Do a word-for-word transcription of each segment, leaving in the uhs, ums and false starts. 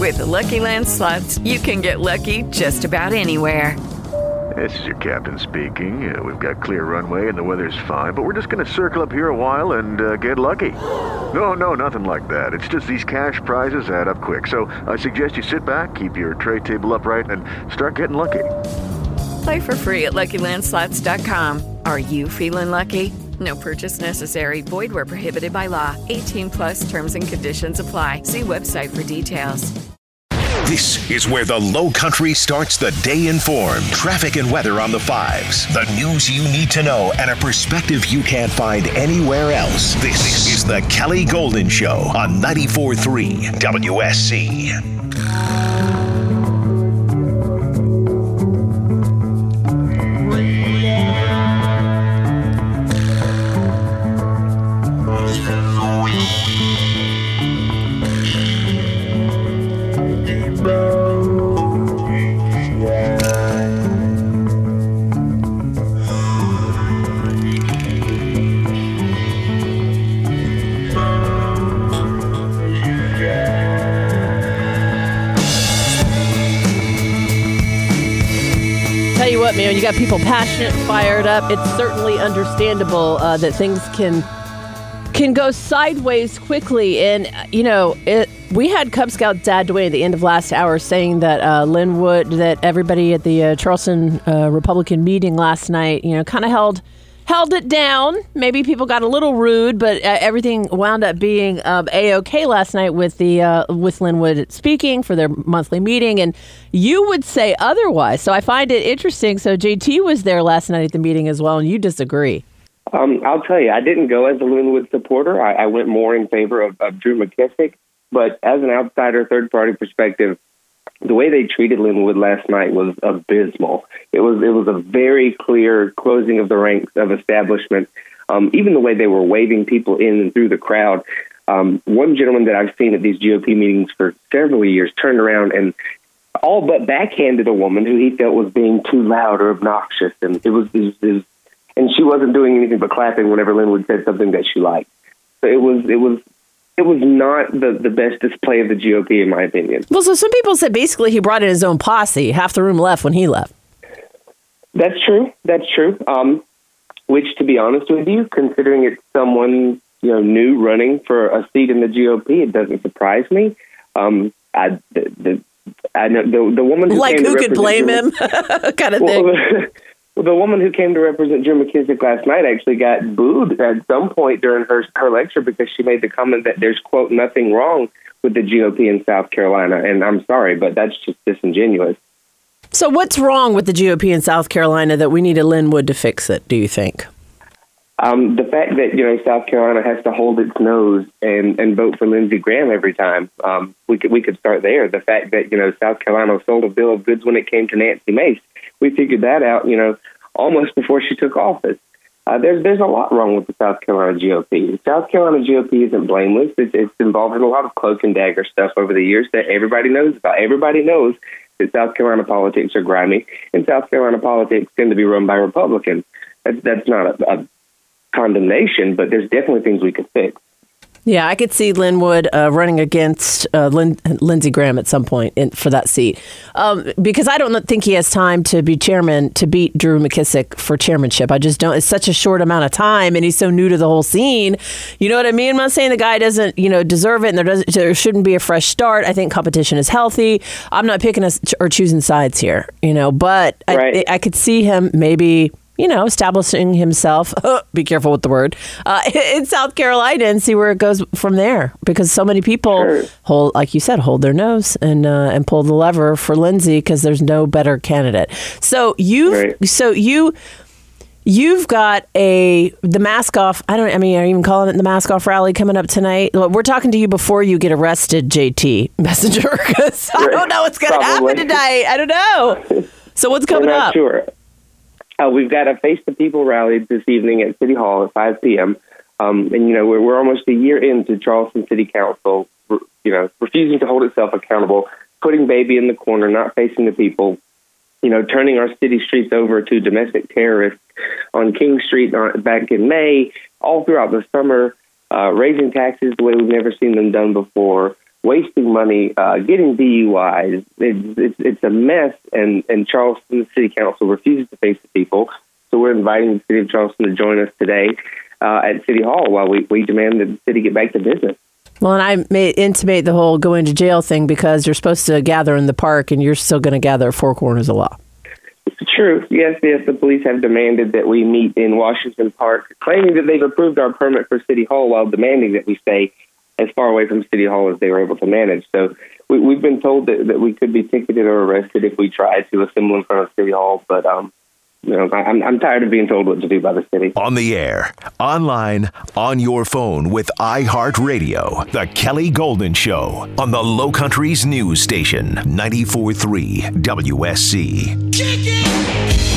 With the Lucky Land Slots, you can get lucky just about anywhere. This is your captain speaking. Uh, we've got clear runway and the weather's fine, but we're just going to circle up here a while and uh, get lucky. No, no, nothing like that. It's just these cash prizes add up quick. So I suggest you sit back, keep your tray table upright, and start getting lucky. Play for free at Lucky Land Slots dot com. Are you feeling lucky? No purchase necessary. Void where prohibited by law. eighteen plus terms and conditions apply. See website for details. This is where the Low Country starts the day informed. Traffic and weather on the fives. The news you need to know and a perspective you can't find anywhere else. This is the Kelly Golden Show on ninety-four point three W S C. Man, you got people passionate, fired up. It's certainly understandable uh, that things can can go sideways quickly. And, you know, it, we had Cub Scout Dad Dwayne at the end of last hour saying that uh, Linwood, that everybody at the uh, Charleston uh, Republican meeting last night, you know, kind of held held it down. Maybe people got a little rude, but uh, everything wound up being um, A-OK last night with the uh, with Linwood speaking for their monthly meeting, and you would say otherwise. So I find it interesting. So J T was there last night at the meeting as well, and you disagree. Um, I'll tell you, I didn't go as a Linwood supporter. I, I went more in favor of, of Drew McKissick, but as an outsider, third-party perspective, the way they treated Linwood last night was abysmal. It was it was a very clear closing of the ranks of establishment. Um, even the way they were waving people in and through the crowd. Um, one gentleman that I've seen at these G O P meetings for several years turned around and all but backhanded a woman who he felt was being too loud or obnoxious, and it was, it was, it was and she wasn't doing anything but clapping whenever Linwood said something that she liked. So it was it was. It was not the, the best display of the G O P, in my opinion. Well, so some people said basically he brought in his own posse. Half the room left when he left. That's true. That's true. Um, which, to be honest with you, considering it's someone you know new running for a seat in the G O P, it doesn't surprise me. Um, I, the, the, I know the, the woman who like came who to could blame him, kind of well, thing. Well, the woman who came to represent Drew McKissick last night actually got booed at some point during her her lecture because she made the comment that there's, quote, nothing wrong with the G O P in South Carolina. And I'm sorry, but that's just disingenuous. So what's wrong with the G O P in South Carolina that we need a Linwood to fix it, do you think? Um, the fact that, you know, South Carolina has to hold its nose and, and vote for Lindsey Graham every time, um, we could we could start there. The fact that, you know, South Carolina sold a bill of goods when it came to Nancy Mace. We figured that out, you know, almost before she took office. Uh, there's there's a lot wrong with the South Carolina G O P. The South Carolina G O P isn't blameless. It's, it's involved in a lot of cloak and dagger stuff over the years that everybody knows about. Everybody knows that South Carolina politics are grimy, and South Carolina politics tend to be run by Republicans. That's, that's not a, a condemnation, but there's definitely things we could fix. Yeah, I could see Linwood uh, running against uh, Lin- Lindsey Graham at some point in, for that seat. Um, because I don't think he has time to be chairman, to beat Drew McKissick for chairmanship. I just don't. It's such a short amount of time, and he's so new to the whole scene. You know what I mean? I'm not saying the guy doesn't, you know, deserve it, and there, doesn't, there shouldn't be a fresh start. I think competition is healthy. I'm not picking us or choosing sides here, you know, but right. I, I could see him maybe, you know, establishing himself, be careful with the word, uh, in South Carolina and see where it goes from there. Because so many people, sure. hold, like you said, hold their nose and uh, and pull the lever for Lindsey because there's no better candidate. So you've, right. so you, you've got a, the mask off, I don't, I mean, are you even calling it the mask off rally coming up tonight? We're talking to you before you get arrested, J T Messenger, because I don't know what's going to happen tonight. I don't know. So what's coming We're not up? Sure. Uh, we've got a Face the People rally this evening at City Hall at five p.m. Um, and, you know, we're, we're almost a year into Charleston City Council, you know, refusing to hold itself accountable, putting baby in the corner, not facing the people, you know, turning our city streets over to domestic terrorists on King Street back in May, all throughout the summer, uh, raising taxes the way we've never seen them done before, wasting money, uh, getting D U Is. It's, it's, it's a mess, and, and Charleston City Council refuses to face the people. So we're inviting the city of Charleston to join us today uh, at City Hall while we, we demand that the city get back to business. Well, and I may intimate the whole going to jail thing because you're supposed to gather in the park and you're still going to gather at Four Corners of Law. It's true. Yes, yes, the police have demanded that we meet in Washington Park, claiming that they've approved our permit for City Hall while demanding that we stay as far away from City Hall as they were able to manage. So we, we've been told that, that we could be ticketed or arrested if we try to assemble in front of City Hall, but um, you know, I'm, I'm tired of being told what to do by the city. On the air, online, on your phone with iHeartRadio. The Kelly Golden Show on the Low Country's news station, ninety-four point three W S C. Kick it!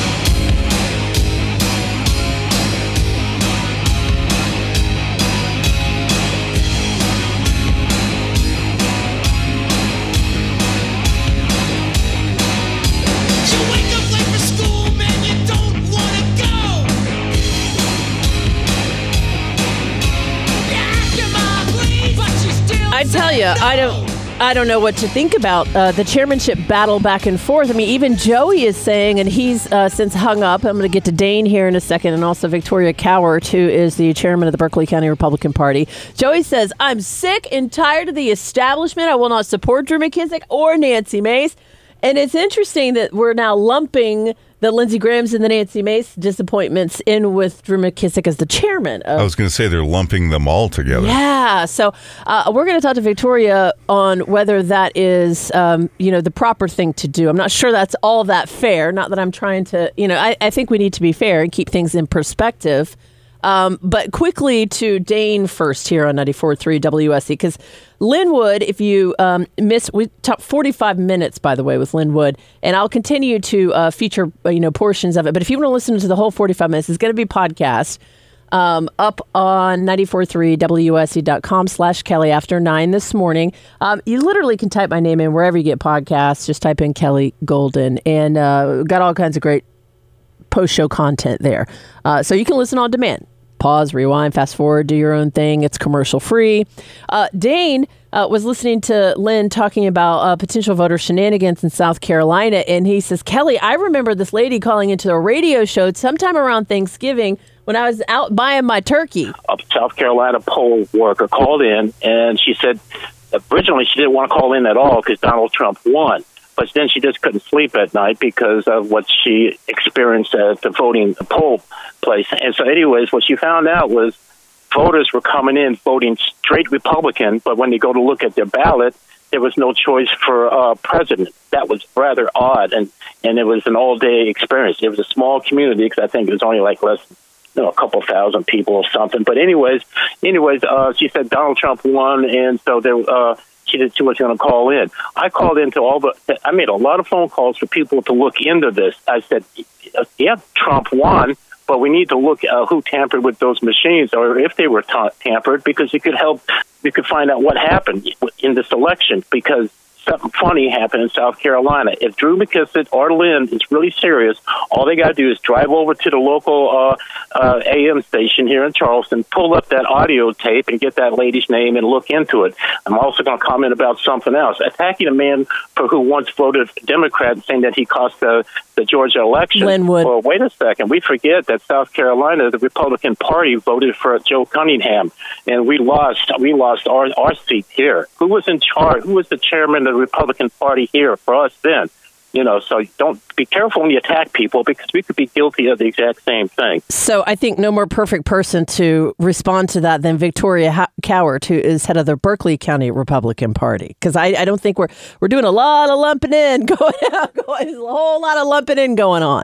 I tell you, I don't, I don't know what to think about uh, the chairmanship battle back and forth. I mean, even Joey is saying, and he's uh, since hung up. I'm going to get to Dane here in a second, and also Victoria Cowart, who is the chairman of the Berkeley County Republican Party. Joey says, "I'm sick and tired of the establishment. I will not support Drew McKissick or Nancy Mace." And it's interesting that we're now lumping the Lindsey Graham's and the Nancy Mace disappointments in with Drew McKissick as the chairman. Of, I was going to say they're lumping them all together. Yeah. So uh, we're going to talk to Victoria on whether that is, um, you know, the proper thing to do. I'm not sure that's all that fair. Not that I'm trying to, you know, I, I think we need to be fair and keep things in perspective. Um, but quickly to Dane first here on ninety-four point three W S C, because Linwood, if you um, miss, we talked forty-five minutes, by the way, with Linwood, and I'll continue to uh, feature, you know, portions of it. But if you want to listen to the whole forty-five minutes, it's going to be podcast um, up on ninety-four point three W S C dot com slash Kelly after nine this morning. Um, you literally can type my name in wherever you get podcasts. Just type in Kelly Golden, and uh, got all kinds of great post-show content there. Uh, so you can listen on demand. Pause, rewind, fast forward, do your own thing. It's commercial free. Uh, Dane uh, was listening to Lynn talking about uh, potential voter shenanigans in South Carolina, and he says, Kelly, I remember this lady calling into a radio show sometime around Thanksgiving when I was out buying my turkey. A South Carolina poll worker called in, and she said originally she didn't want to call in at all because Donald Trump won. But then she just couldn't sleep at night because of what she experienced at the voting poll place. And so anyways, what she found out was voters were coming in voting straight Republican, but when they go to look at their ballot, there was no choice for uh, president. That was rather odd, and, and it was an all-day experience. It was a small community because I think it was only like less than you know, a couple thousand people or something. But anyways, anyways, uh, she said Donald Trump won, and so there uh She did too much going to call in. I called into all the, I made a lot of phone calls for people to look into this. I said, yeah, Trump won, but we need to look at who tampered with those machines or if they were ta- tampered because it could help, we could find out what happened in this election because something funny happened in South Carolina. If Drew McKissick or Lynn is really serious, all they got to do is drive over to the local uh, uh, A M station here in Charleston, pull up that audio tape and get that lady's name and look into it. I'm also going to comment about something else. Attacking a man for who once voted Democrat saying that he cost the, the Georgia election. Linwood. Well, wait a second. We forget that South Carolina, the Republican Party voted for Joe Cunningham, and we lost we lost our, our seat here. Who was in charge? Who was the chairman of the Republican Party here for us then? You know, so don't be careful when you attack people because we could be guilty of the exact same thing. So I think no more perfect person to respond to that than Victoria ha- Cowart, who is head of the Berkeley County Republican Party. Because I, I don't think we're we're doing a lot of lumping in going out. Going, there's a whole lot of lumping in going on.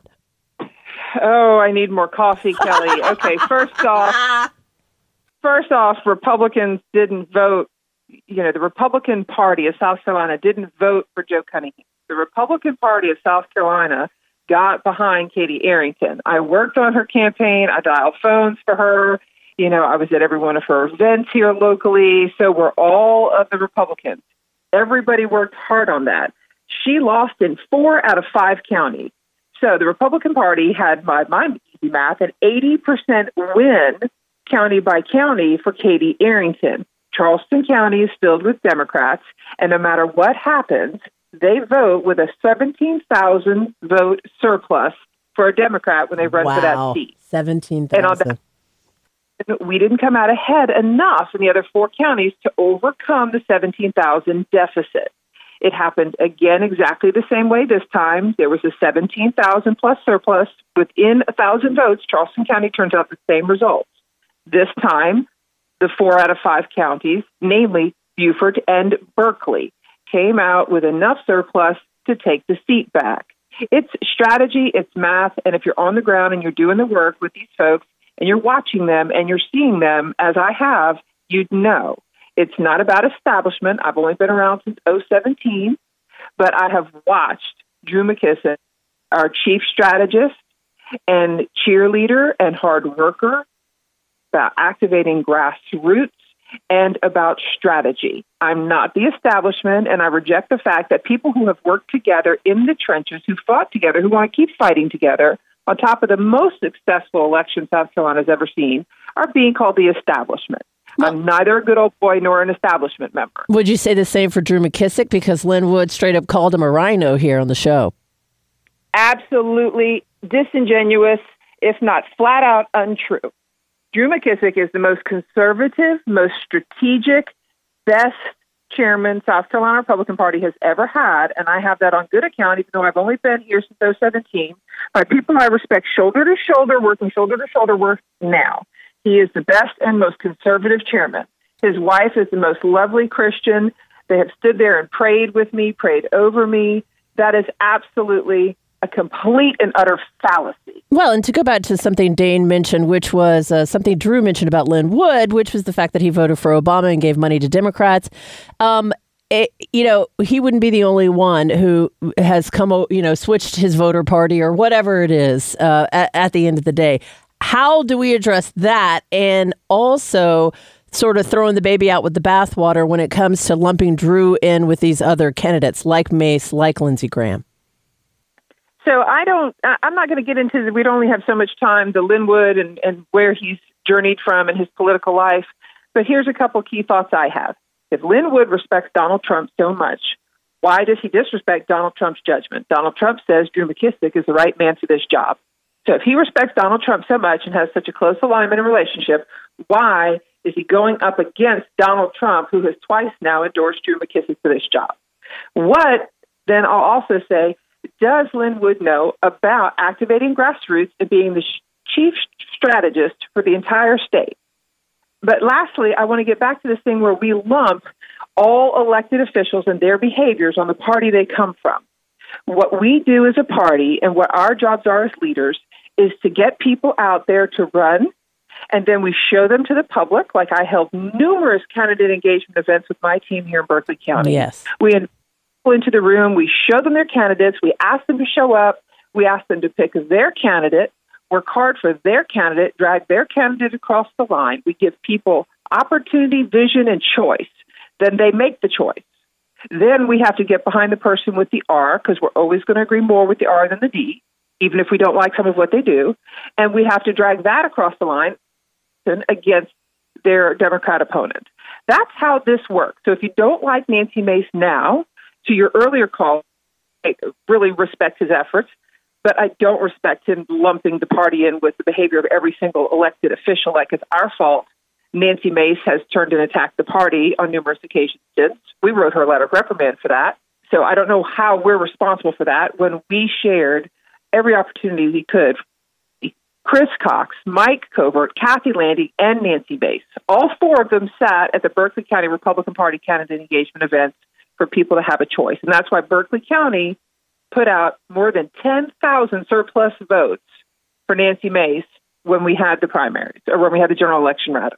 Oh, I need more coffee, Kelly. Okay, first off, first off, Republicans didn't vote. You know, the Republican Party of South Carolina didn't vote for Joe Cunningham. The Republican Party of South Carolina got behind Katie Arrington. I worked on her campaign. I dialed phones for her. You know, I was at every one of her events here locally. So we're all of the Republicans. Everybody worked hard on that. She lost in four out of five counties. So the Republican Party had, by my math, an eighty percent win county by county for Katie Arrington. Charleston County is filled with Democrats, and no matter what happens, they vote with a seventeen thousand vote surplus for a Democrat when they run wow. for that seat. seventeen thousand. We didn't come out ahead enough in the other four counties to overcome the seventeen thousand deficit. It happened again exactly the same way this time. There was a seventeen thousand plus surplus. Within one thousand votes, Charleston County turns out the same results. This time, the four out of five counties, namely Beaufort and Berkeley, came out with enough surplus to take the seat back. It's strategy, it's math, and if you're on the ground and you're doing the work with these folks and you're watching them and you're seeing them, as I have, you'd know. It's not about establishment. I've only been around since oh seventeen, but I have watched Drew McKissick, our chief strategist and cheerleader and hard worker, about activating grassroots and about strategy. I'm not the establishment, and I reject the fact that people who have worked together in the trenches, who fought together, who want to keep fighting together, on top of the most successful election South Carolina has ever seen, are being called the establishment. Well, I'm neither a good old boy nor an establishment member. Would you say the same for Drew McKissick? Because Lin Wood straight up called him a rhino here on the show. Absolutely disingenuous, if not flat out untrue. Drew McKissick is the most conservative, most strategic, best chairman South Carolina Republican Party has ever had, and I have that on good account, even though I've only been here since oh seventeen, by people I respect shoulder to shoulder, working shoulder to shoulder work now. He is the best and most conservative chairman. His wife is the most lovely Christian. They have stood there and prayed with me, prayed over me. That is absolutely a complete and utter fallacy. Well, and to go back to something Dane mentioned, which was uh, something Drew mentioned about Lin Wood, which was the fact that he voted for Obama and gave money to Democrats. Um, it, you know, he wouldn't be the only one who has come, you know, switched his voter party or whatever it is uh, at, at the end of the day. How do we address that? And also sort of throwing the baby out with the bathwater when it comes to lumping Drew in with these other candidates like Mace, like Lindsey Graham? So I don't, I'm not going to get into, we'd only have so much time, the Lin Wood and, and where he's journeyed from in his political life. But here's a couple key thoughts I have. If Lin Wood respects Donald Trump so much, why does he disrespect Donald Trump's judgment? Donald Trump says Drew McKissick is the right man for this job. So if he respects Donald Trump so much and has such a close alignment and relationship, why is he going up against Donald Trump, who has twice now endorsed Drew McKissick for this job? What, then I'll also say, does Lin Wood know about activating grassroots and being the sh- chief strategist for the entire state? But lastly, I want to get back to this thing where we lump all elected officials and their behaviors on the party they come from. What we do as a party and what our jobs are as leaders is to get people out there to run, and then we show them to the public. Like I held numerous candidate engagement events with my team here in Berkeley County. Yes. We invite people into the room. We show them their candidates. We ask them to show up. We ask them to pick their candidate, work hard for their candidate, drag their candidate across the line. We give people opportunity, vision, and choice. Then they make the choice. Then we have to get behind the person with the R, because we're always going to agree more with the R than the D, even if we don't like some of what they do. And we have to drag that across the line against their Democrat opponent. That's how this works. So if you don't like Nancy Mace now, to your earlier call, I really respect his efforts, but I don't respect him lumping the party in with the behavior of every single elected official like it's our fault. Nancy Mace has turned and attacked the party on numerous occasions since. We wrote her a letter of reprimand for that. So I don't know how we're responsible for that when we shared every opportunity we could. Chris Cox, Mike Covert, Kathy Landy, and Nancy Mace. All four of them sat at the Berkeley County Republican Party candidate engagement events for people to have a choice. And that's why Berkeley County put out more than ten thousand surplus votes for Nancy Mace when we had the primaries, or when we had the general election, rather.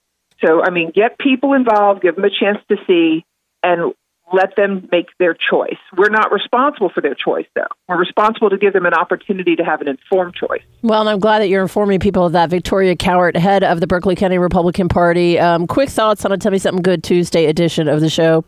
So, I mean, get people involved, give them a chance to see, and let them make their choice. We're not responsible for their choice, though. We're responsible to give them an opportunity to have an informed choice. Well, and I'm glad that you're informing people of that. Victoria Cowart, head of the Berkeley County Republican Party. Um, quick thoughts on a Tell Me Something Good Tuesday edition of the show.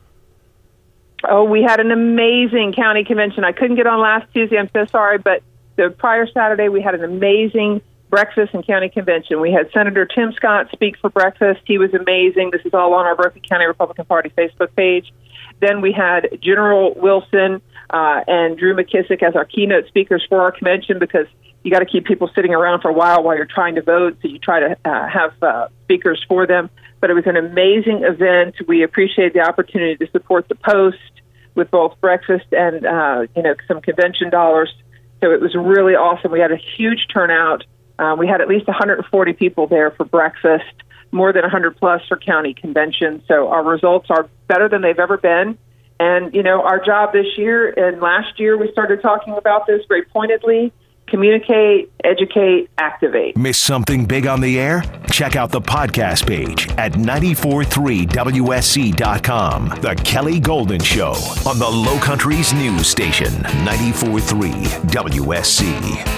Oh, we had an amazing county convention. I couldn't get on last Tuesday. I'm so sorry, but the prior Saturday we had an amazing breakfast and county convention. We had Senator Tim Scott speak for breakfast. He was amazing. This is all on our Berkeley County Republican Party Facebook page. Then we had General Wilson uh, and Drew McKissick as our keynote speakers for our convention, because you got to keep people sitting around for a while while you're trying to vote, so you try to uh, have uh, speakers for them. But it was an amazing event. We appreciate the opportunity to support the Post with both breakfast and uh, you know some convention dollars. So it was really awesome. We had a huge turnout. Uh, we had at least one hundred forty people there for breakfast, more than one hundred plus for county convention. So our results are better than they've ever been. And, you know, our job this year and last year, we started talking about this very pointedly: communicate, educate, activate. Miss something big on the air? Check out the podcast page at nine four three W S C dot com. The Kelly Golden Show on the Low Country's news station, nine four three W S C.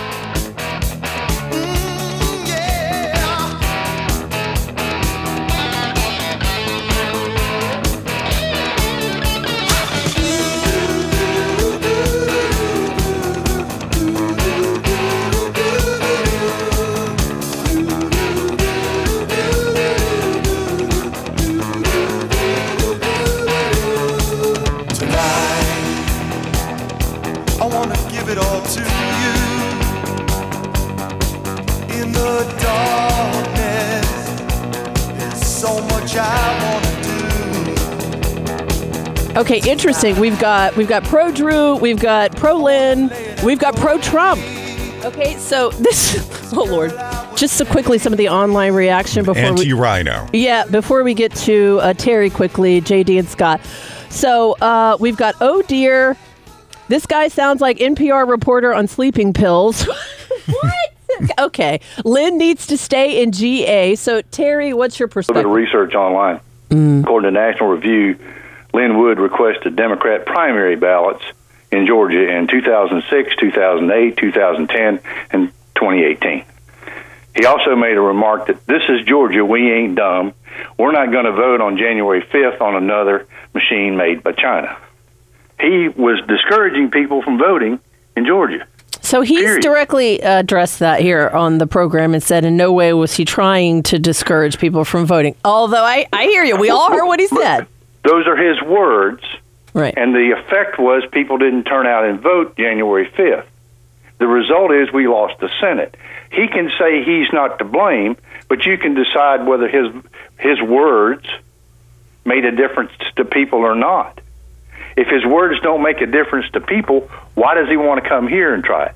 Okay, interesting. We've got we've got pro Drew, we've got pro Lynn, we've got pro Trump. Okay, so this, oh Lord, just so quickly some of the online reaction before Anti-Rhino. we, yeah, before we get to uh, Terry quickly, J D and Scott. So uh, we've got, oh dear, this guy sounds like N P R reporter on sleeping pills. What? Okay, Lynn needs to stay in G A. So Terry, what's your perspective? A little bit of research online. Mm. According to National Review, Lynn Wood requested Democrat primary ballots in Georgia in two thousand six, two thousand eight, two thousand ten, and twenty eighteen. He also made a remark that this is Georgia, we ain't dumb. We're not going to vote on January fifth on another machine made by China. He was discouraging people from voting in Georgia. So he's Period. directly addressed that here on the program and said in no way was he trying to discourage people from voting. Although I, I hear you. We all heard what he said. Those are his words. Right. And the effect was people didn't turn out and vote January fifth. The result is we lost the Senate. He can say he's not to blame, but you can decide whether his his words made a difference to people or not. If his words don't make a difference to people, why does he want to come here and try it?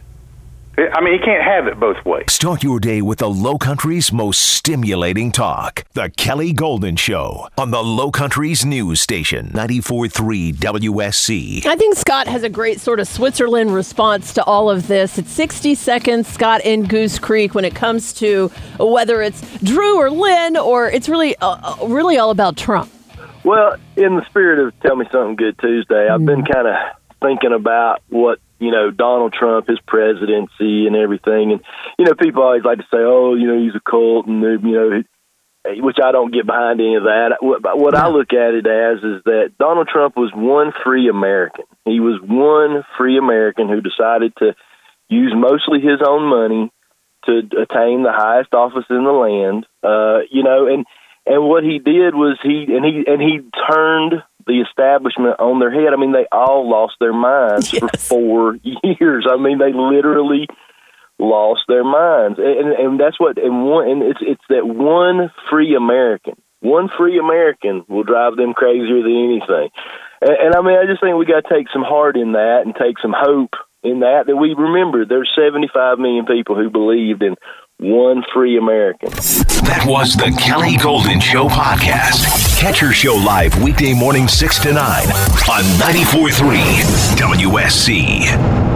I mean, he can't have it both ways. Start your day with the Low Country's most stimulating talk. The Kelly Golden Show on the Low Country's news station, ninety-four point three W S C. I think Scott has a great sort of Switzerland response to all of this. It's sixty seconds, Scott in Goose Creek, when it comes to whether it's Drew or Lynn, or it's really, uh, really all about Trump. Well, in the spirit of Tell Me Something Good Tuesday, I've been kind of thinking about what, you know, Donald Trump, his presidency and everything. And, you know, people always like to say, oh, you know, he's a cult and, you know, which I don't get behind any of that. What, what I look at it as is that Donald Trump was one free American. He was one free American who decided to use mostly his own money to attain the highest office in the land, uh, you know, and, And what he did was he and he and he turned the establishment on their head. I mean, they all lost their minds yes. for four years. I mean, they literally lost their minds, and and that's what and one and it's it's that one free American, one free American will drive them crazier than anything. And, and I mean, I just think we got to take some heart in that and take some hope in that. That we remember there's seventy-five million people who believed in one free American. That was the Kelly Golden Show podcast. Catch her show live weekday morning six to nine on ninety-four point three W S C.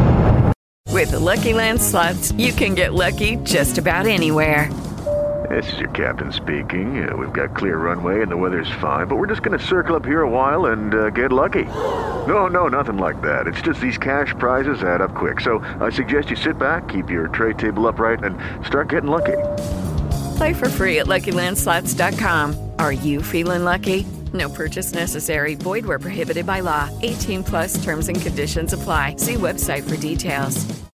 With the Lucky Land Slots, you can get lucky just about anywhere. This is your captain speaking. Uh, we've got clear runway and the weather's fine, but we're just going to circle up here a while and uh, get lucky. No, no, nothing like that. It's just these cash prizes add up quick. So I suggest you sit back, keep your tray table upright, and start getting lucky. Play for free at Lucky Land Slots dot com. Are you feeling lucky? No purchase necessary. Void where prohibited by law. eighteen plus terms and conditions apply. See website for details.